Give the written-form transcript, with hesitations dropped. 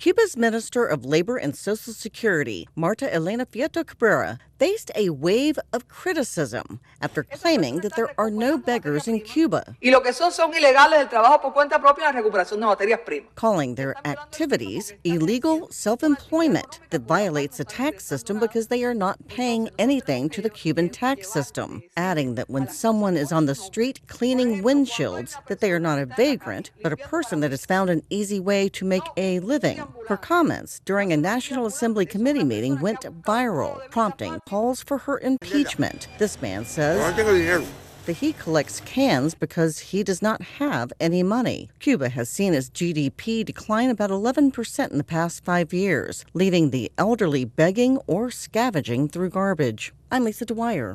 Cuba's Minister of Labor and Social Security, Marta Elena Fierro Cabrera, faced a wave of criticism after claiming that there are no beggars in Cuba, Y lo que son ilegales del trabajo por cuenta propia en la recuperación de materias primas. calling their activities illegal self-employment that violates the tax system because they are not paying anything to the Cuban tax system, adding that when someone is on the street cleaning windshields, that they are not a vagrant, but a person that has found an easy way to make a living. Her comments during a National Assembly committee meeting went viral, prompting calls for her impeachment. This man says that he collects cans because he does not have any money. Cuba has seen its GDP decline about 11% in the past 5 years, leaving the elderly begging or scavenging through garbage. I'm Lisa Dwyer.